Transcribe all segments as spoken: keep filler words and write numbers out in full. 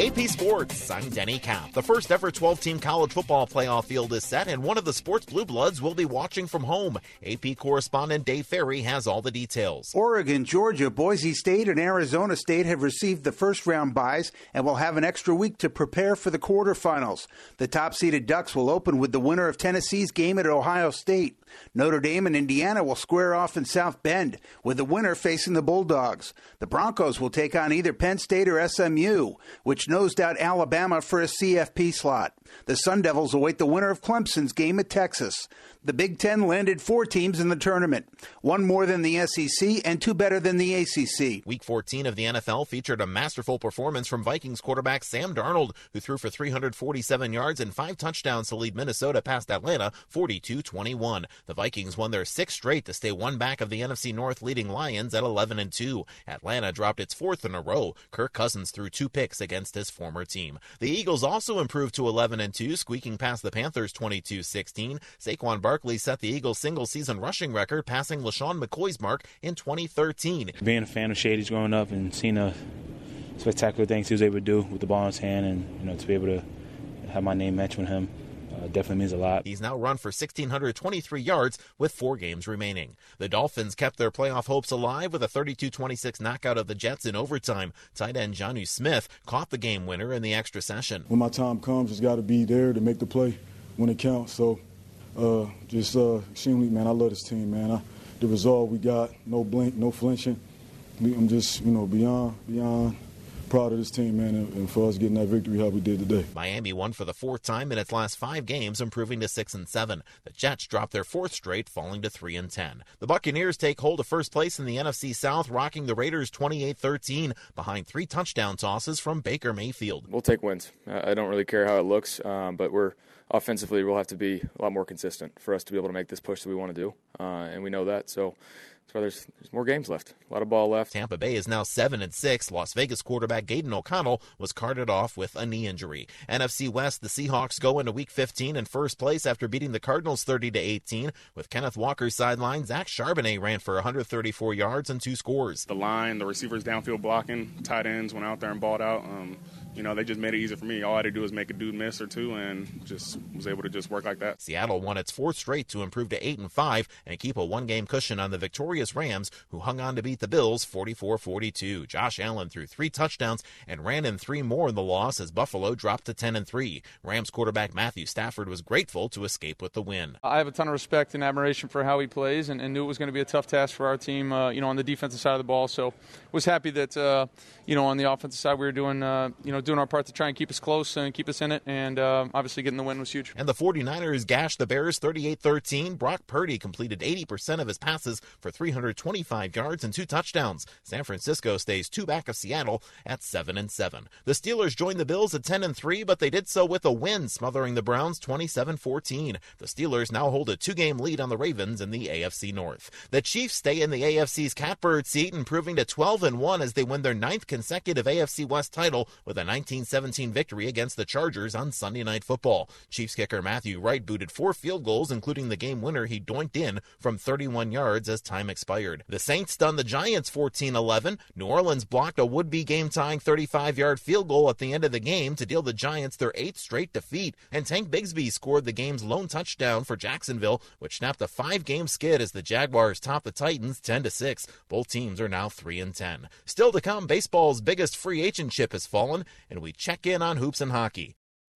A P Sports, I'm Denny Kapp. The first ever twelve-team college football playoff field is set, and one of the sports blue bloods will be watching from home. A P correspondent Dave Ferry has all the details. Oregon, Georgia, Boise State, and Arizona State have received the first-round byes and will have an extra week to prepare for the quarterfinals. The top-seeded Ducks will open with the winner of Tennessee's game at Ohio State. Notre Dame and Indiana will square off in South Bend, with the winner facing the Bulldogs. The Broncos will take on either Penn State or S M U, which nosed out Alabama for a C F P slot. The Sun Devils await the winner of Clemson's game at Texas. The Big Ten landed four teams in the tournament, one more than the S E C and two better than the A C C. Week fourteen of the N F L featured a masterful performance from Vikings quarterback Sam Darnold, who threw for three hundred forty-seven yards and five touchdowns to lead Minnesota past Atlanta forty-two twenty-one. The Vikings won their sixth straight to stay one back of the N F C North leading Lions at eleven and two. Atlanta dropped its fourth in a row. Kirk Cousins threw two picks against his former team. The Eagles also improved to eleven and two, squeaking past the Panthers twenty-two sixteen. Saquon Barkley set the Eagles' single-season rushing record, passing LaShawn McCoy's mark in twenty thirteen. Being a fan of Shady's growing up and seeing the spectacular things he was able to do with the ball in his hand, and you know, to be able to have my name match with him uh, definitely means a lot. He's now run for one thousand six hundred twenty-three yards with four games remaining. The Dolphins kept their playoff hopes alive with a thirty-two twenty-six knockout of the Jets in overtime. Tight end Jonnu Smith caught the game winner in the extra session. When my time comes, it's got to be there to make the play when it counts. So uh, just uh, extremely, man, I love this team, man. I, the resolve we got, no blink, no flinching. I'm just, you know, beyond, beyond proud of this team, man, and, and for us getting that victory how we did today. Miami won for the fourth time in its last five games, improving to six and seven. The Jets dropped their fourth straight, falling to three and ten. The Buccaneers take hold of first place in the N F C South, rocking the Raiders twenty-eight thirteen behind three touchdown tosses from Baker Mayfield. We'll take wins. I don't really care how it looks, um, but we're offensively we'll have to be a lot more consistent for us to be able to make this push that we want to do, uh, and we know that. So. So there's, there's more games left. A lot of ball left. Tampa Bay is now seven and six. Las Vegas quarterback Gaden O'Connell was carted off with a knee injury. N F C West, the Seahawks go into Week fifteen in first place after beating the Cardinals thirty to eighteen. With Kenneth Walker's sideline, Zach Charbonnet ran for one hundred thirty-four yards and two scores. The line, the receivers downfield blocking, tight ends went out there and balled out. Um, you know, they just made it easy for me. All I had to do was make a dude miss or two, and just was able to just work like that. Seattle won its fourth straight to improve to eight and five and keep a one-game cushion on the victorious Rams, who hung on to beat the Bills forty-four forty-two. Josh Allen threw three touchdowns and ran in three more in the loss as Buffalo dropped to ten and three. Rams quarterback Matthew Stafford was grateful to escape with the win. I have a ton of respect and admiration for how he plays, and, and knew it was going to be a tough task for our team, uh, you know, on the defensive side of the ball. So was happy that, uh, you know, on the offensive side we were doing, uh, you know, doing our part to try and keep us close and keep us in it, and uh, obviously getting the win was huge. And the 49ers gashed the Bears thirty-eight thirteen. Brock Purdy completed eighty percent of his passes for three hundred twenty-five yards and two touchdowns. San Francisco stays two back of Seattle at seven and seven. The Steelers joined the Bills at ten and three, but they did so with a win, smothering the Browns twenty-seven fourteen. The Steelers now hold a two-game lead on the Ravens in the A F C North. The Chiefs stay in the A F C's catbird seat, improving to twelve and one as they win their ninth consecutive A F C West title with a nineteen seventeen victory against the Chargers on Sunday Night Football. Chiefs kicker Matthew Wright booted four field goals, including the game winner he doinked in from thirty-one yards as time expired. The Saints stunned the Giants fourteen eleven. New Orleans blocked a would-be game-tying thirty-five-yard field goal at the end of the game to deal the Giants their eighth straight defeat, and Tank Bigsby scored the game's lone touchdown for Jacksonville, which snapped a five-game skid as the Jaguars topped the Titans ten to six. Both teams are now three and ten. Still to come, baseball's biggest free agent ship has fallen, and we check in on hoops and hockey.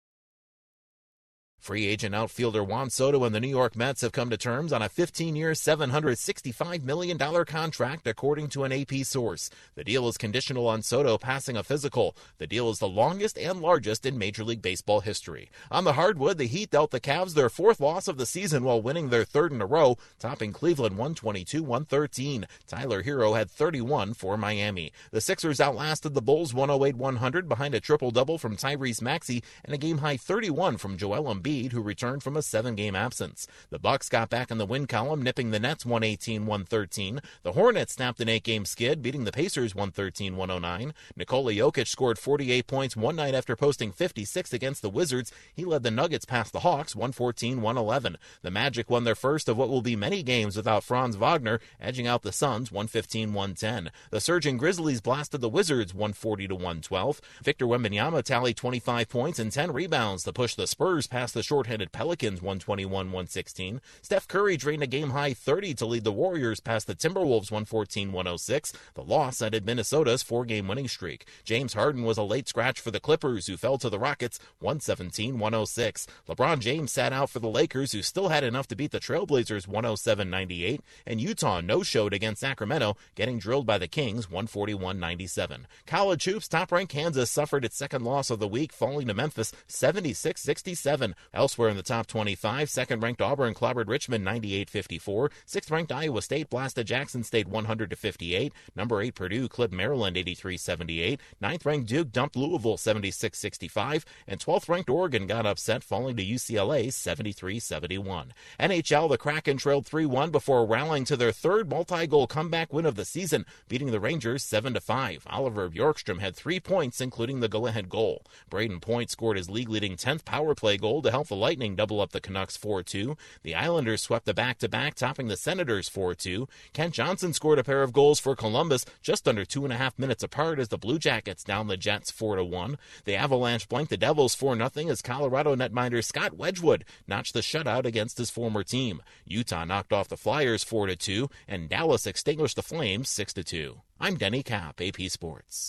Free agent outfielder Juan Soto and the New York Mets have come to terms on a fifteen-year, seven hundred sixty-five million dollars contract, according to an A P source. The deal is conditional on Soto passing a physical. The deal is the longest and largest in Major League Baseball history. On the hardwood, the Heat dealt the Cavs their fourth loss of the season while winning their third in a row, topping Cleveland one twenty-two one thirteen. Tyler Hero had thirty-one for Miami. The Sixers outlasted the Bulls one oh eight one hundred behind a triple-double from Tyrese Maxey and a game-high thirty-one from Joel Embiid Embiid, who returned from a seven-game absence. The Bucks got back in the win column, nipping the Nets one eighteen to one thirteen. The Hornets snapped an eight-game skid, beating the Pacers one thirteen to one oh nine. Nikola Jokic scored forty-eight points one night after posting fifty-six against the Wizards. He led the Nuggets past the Hawks one fourteen to one eleven. The Magic won their first of what will be many games without Franz Wagner, edging out the Suns one fifteen to one ten. The surging Grizzlies blasted the Wizards one forty to one twelve. Victor Wembanyama tallied twenty-five points and ten rebounds to push the Spurs past the short-handed Pelicans one twenty-one to one sixteen. Steph Curry drained a game-high thirty to lead the Warriors past the Timberwolves one fourteen to one oh six. The loss ended Minnesota's four-game winning streak. James Harden was a late scratch for the Clippers, who fell to the Rockets one seventeen to one oh six. LeBron James sat out for the Lakers, who still had enough to beat the Trailblazers one oh seven to ninety-eight. And Utah no-showed against Sacramento, getting drilled by the Kings one forty-one to ninety-seven. College hoops, top-ranked Kansas suffered its second loss of the week, falling to Memphis seventy-six sixty-seven. Elsewhere in the top twenty-five, second-ranked Auburn clobbered Richmond ninety-eight fifty-four. Sixth-ranked Iowa State blasted Jackson State one hundred to fifty-eight. Number eight Purdue clipped Maryland eighty-three seventy-eight. Ninth-ranked Duke dumped Louisville seventy-six sixty-five. And twelfth-ranked Oregon got upset, falling to U C L A seventy-three seventy-one. N H L, the Kraken trailed three one before rallying to their third multi-goal comeback win of the season, beating the Rangers seven to five. Oliver Bjorkstrom had three points, including the go-ahead goal. Braden Point scored his league-leading tenth power play goal to help the Lightning double up the Canucks four two. The Islanders swept the back-to-back, topping the Senators four two. Kent Johnson scored a pair of goals for Columbus just under two and a half minutes apart as the Blue Jackets downed the Jets four to one. The Avalanche blanked the Devils four nothing as Colorado netminder Scott Wedgwood notched the shutout against his former team. Utah knocked off the Flyers four to two, and Dallas extinguished the Flames six to two. I'm Denny Kapp, A P Sports.